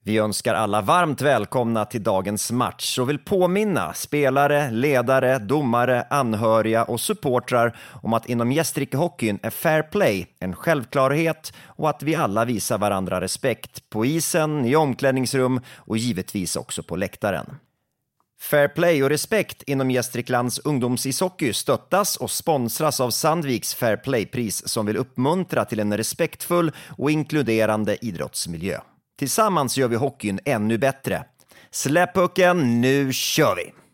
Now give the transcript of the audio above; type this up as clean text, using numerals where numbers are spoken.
Vi önskar alla varmt välkomna till dagens match och vill påminna spelare, ledare, domare, anhöriga och supportrar om att inom gästrikehockeyn är fair play en självklarhet och att vi alla visar varandra respekt på isen, i omklädningsrum och givetvis också på läktaren. Fair play och respekt inom Gästriklands ungdomsishockey stöttas och sponsras av Sandviks Fair Play-pris som vill uppmuntra till en respektfull och inkluderande idrottsmiljö. Tillsammans gör vi hockeyn ännu bättre. Släpp pucken, nu kör vi!